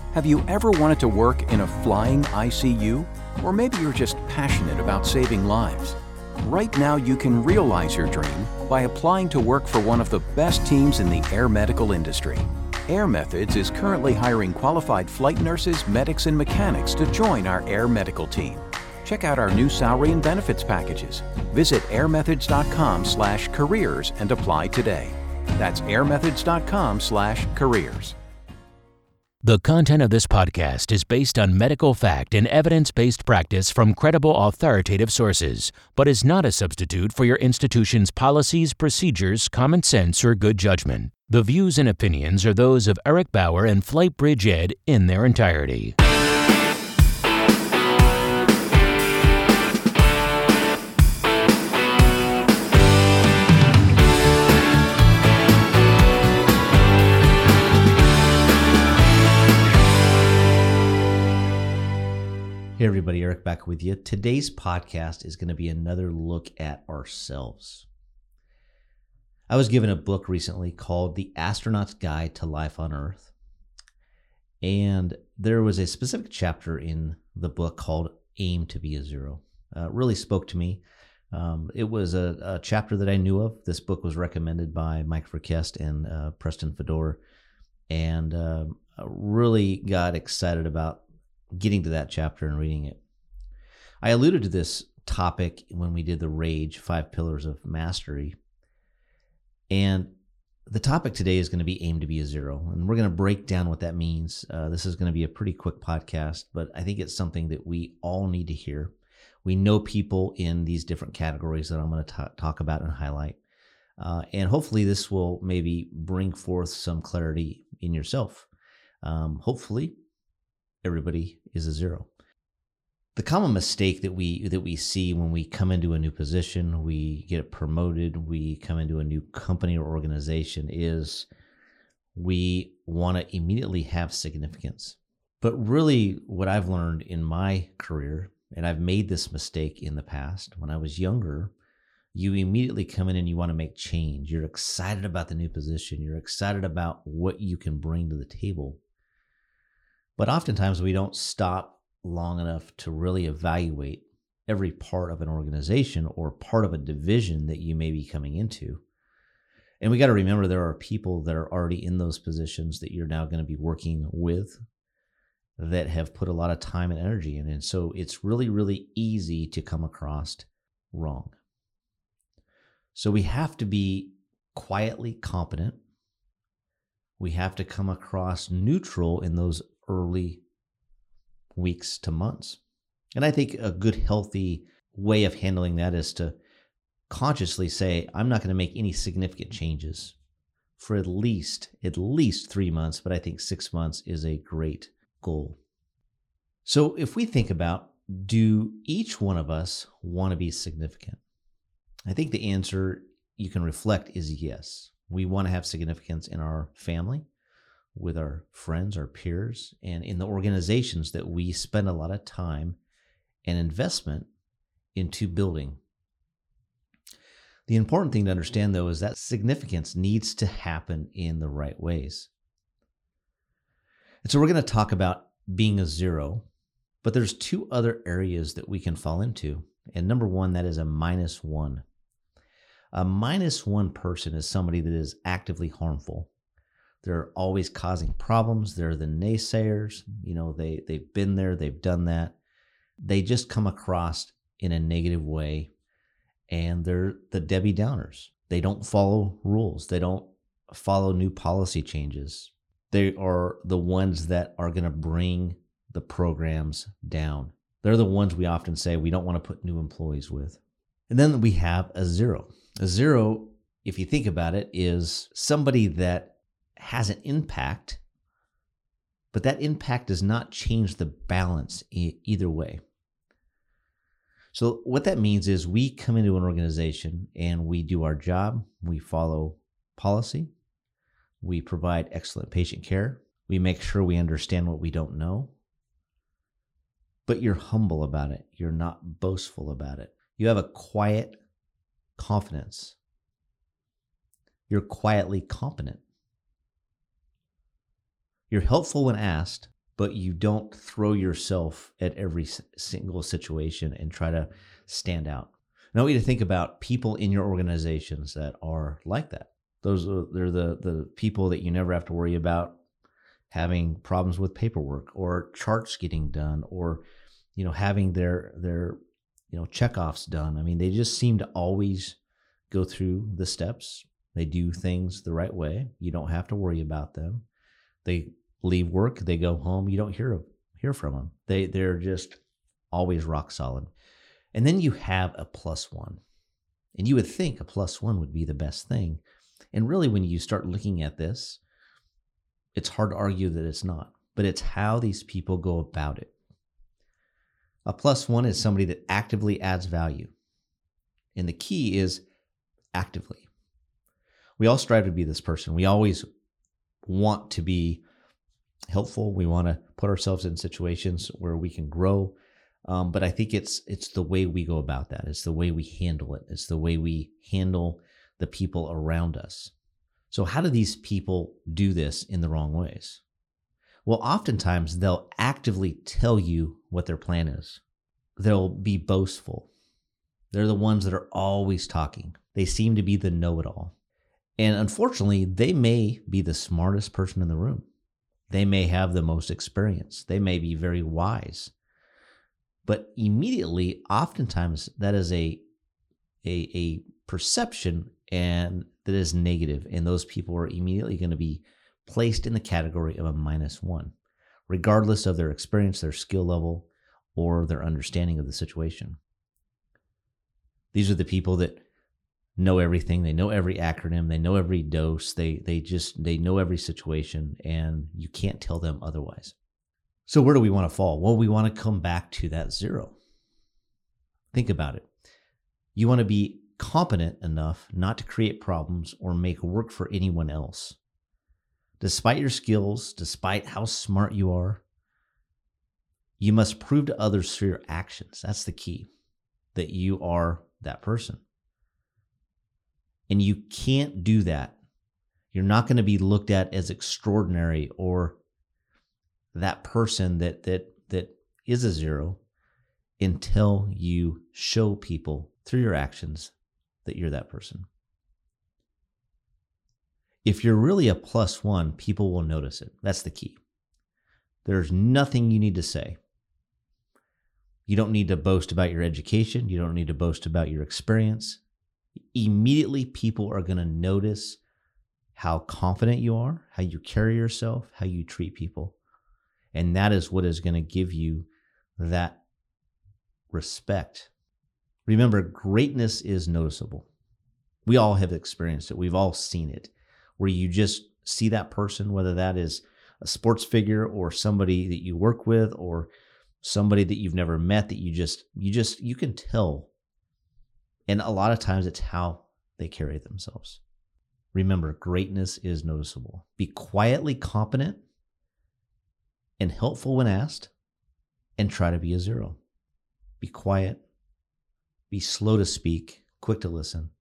Have you ever wanted to work in a flying ICU? Or maybe you're just passionate about saving lives. Right now you can realize your dream by applying to work for one of the best teams in the air medical industry. Air Methods is currently hiring qualified flight nurses, medics, and mechanics to join our air medical team. Check out our new salary and benefits packages. Visit airmethods.com/careers and apply today. That's airmethods.com/careers. The content of this podcast is based on medical fact and evidence-based practice from credible authoritative sources, but is not a substitute for your institution's policies, procedures, common sense, or good judgment. The views and opinions are those of Eric Bauer and Flightbridge Ed in their entirety. Hey everybody, Eric back with you. Today's podcast is going to be another look at ourselves. I was given a book recently called The Astronaut's Guide to Life on Earth. And there was a specific chapter in the book called Aim to be a Zero. It really spoke to me. It was a chapter that I knew of. This book was recommended by Mike Verkest and Preston Fedor. And really got excited about getting to that chapter and reading it. I alluded to this topic when we did the Rage 5 Pillars of Mastery. And the topic today is going to be Aim to be a Zero. And we're going to break down what that means. This is going to be a pretty quick podcast, but I think it's something that we all need to hear. We know people in these different categories that I'm going to talk about and highlight. And hopefully this will maybe bring forth some clarity in yourself. Hopefully everybody is a zero. The common mistake that we see when we come into a new position, we get promoted, we come into a new company or organization is we want to immediately have significance. But really what I've learned in my career, and I've made this mistake in the past, when I was younger, you immediately come in and you want to make change. You're excited about the new position. You're excited about what you can bring to the table. But oftentimes we don't stop long enough to really evaluate every part of an organization or part of a division that you may be coming into. And we got to remember there are people that are already in those positions that you're now going to be working with that have put a lot of time and energy in. And so it's really, really easy to come across wrong. So we have to be quietly competent. We have to come across neutral in those early weeks to months. And I think a good, healthy way of handling that is to consciously say, I'm not going to make any significant changes for at least 3 months, but I think 6 months is a great goal. So if we think about, do each one of us want to be significant? I think the answer you can reflect is yes. We want to have significance in our family, with our friends, our peers, and in the organizations that we spend a lot of time and investment into building. The important thing to understand, though, is that significance needs to happen in the right ways. And so we're going to talk about being a zero, but there's 2 other areas that we can fall into. And number 1, that is a -1. A -1 person is somebody that is actively harmful. They're always causing problems. They're the naysayers. You know, they've been there, they've done that. They just come across in a negative way, and they're the Debbie Downers. They don't follow rules. They don't follow new policy changes. They are the ones that are going to bring the programs down. They're the ones we often say we don't want to put new employees with. And then we have a zero. A zero, if you think about it, is somebody that has an impact, but that impact does not change the balance either way. So what that means is we come into an organization and we do our job, we follow policy, we provide excellent patient care, we make sure we understand what we don't know, but you're humble about it. You're not boastful about it. You have a quiet confidence. You're quietly competent. You're helpful when asked, but you don't throw yourself at every single situation and try to stand out. And I want you to think about people in your organizations that are like that. They're the people that you never have to worry about having problems with paperwork or charts getting done, or having their checkoffs done. I mean, they just seem to always go through the steps. They do things the right way. You don't have to worry about them. They leave work, they go home, you don't hear from them. They're just always rock solid. And then you have a +1. And you would think a +1 would be the best thing. And really, when you start looking at this, it's hard to argue that it's not. But it's how these people go about it. A +1 is somebody that actively adds value. And the key is actively. We all strive to be this person. We always want to be helpful. We want to put ourselves in situations where we can grow. But I think it's the way we go about that. It's the way we handle it. It's the way we handle the people around us. So how do these people do this in the wrong ways? Well, oftentimes they'll actively tell you what their plan is. They'll be boastful. They're the ones that are always talking. They seem to be the know-it-all. And unfortunately, they may be the smartest person in the room. They may have the most experience. They may be very wise. But immediately, oftentimes, that is a perception and that is negative. And those people are immediately going to be placed in the category of a -1, regardless of their experience, their skill level, or their understanding of the situation. These are the people that know everything. They know every acronym. They know every dose. They know every situation, and you can't tell them otherwise. So where do we want to fall? Well, we want to come back to that 0. Think about it. You want to be competent enough not to create problems or make work for anyone else. Despite your skills, despite how smart you are, you must prove to others through your actions. That's the key, that you are that person. And you can't do that. You're not going to be looked at as extraordinary or that person that is a 0 until you show people through your actions that you're that person. If you're really a +1, people will notice it. That's the key. There's nothing you need to say. You don't need to boast about your education. You don't need to boast about your experience. Immediately, people are going to notice how confident you are, how you carry yourself, how you treat people. And that is what is going to give you that respect. Remember, greatness is noticeable. We all have experienced it. We've all seen it, where you just see that person, whether that is a sports figure or somebody that you work with or somebody that you've never met, that you can tell. And a lot of times it's how they carry themselves. Remember, greatness is noticeable. Be quietly competent and helpful when asked, and try to be a 0. Be quiet. Be slow to speak, quick to listen.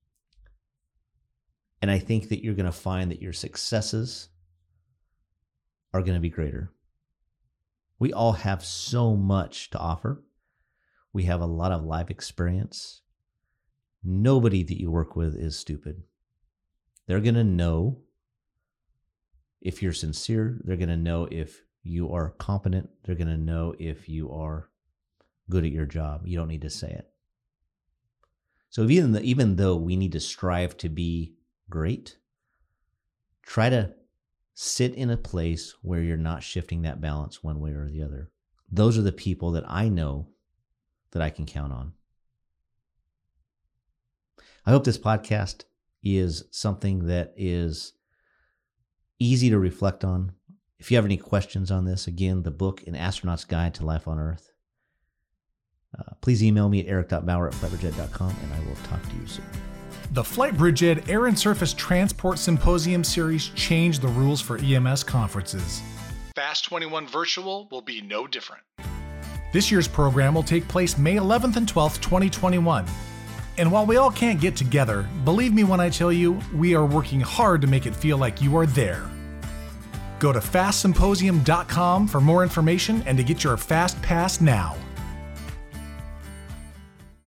And I think that you're going to find that your successes are going to be greater. We all have so much to offer. We have a lot of life experience. Nobody that you work with is stupid. They're going to know if you're sincere. They're going to know if you are competent. They're going to know if you are good at your job. You don't need to say it. So even though we need to strive to be great, try to sit in a place where you're not shifting that balance one way or the other. Those are the people that I know that I can count on. I hope this podcast is something that is easy to reflect on. If you have any questions on this, again, the book, An Astronaut's Guide to Life on Earth, please email me at eric.bauer@flightbridgeed.com, and I will talk to you soon. The FlightBridgeed Air and Surface Transport Symposium Series changed the rules for EMS conferences. Fast 21 Virtual will be no different. This year's program will take place May 11th and 12th, 2021. And while we all can't get together, believe me when I tell you, we are working hard to make it feel like you are there. Go to fastsymposium.com for more information and to get your Fast Pass now.